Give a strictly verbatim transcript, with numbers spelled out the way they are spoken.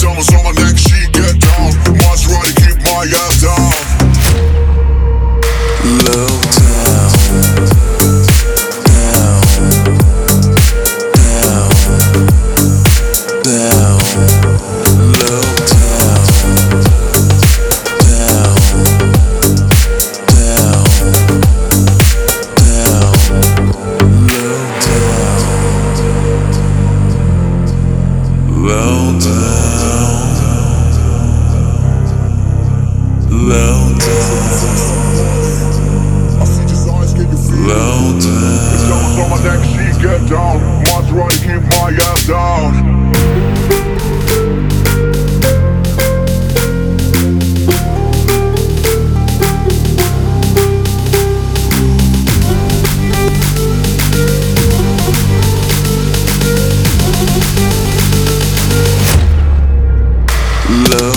Diamonds on my neck, she get down. Maserati keep my ass down. Low down, down, down, down. Low down, down, down, down. Low down, low down, low down. Low down. Diamonds on my neck, she get down. Maserati keep my ass down. Low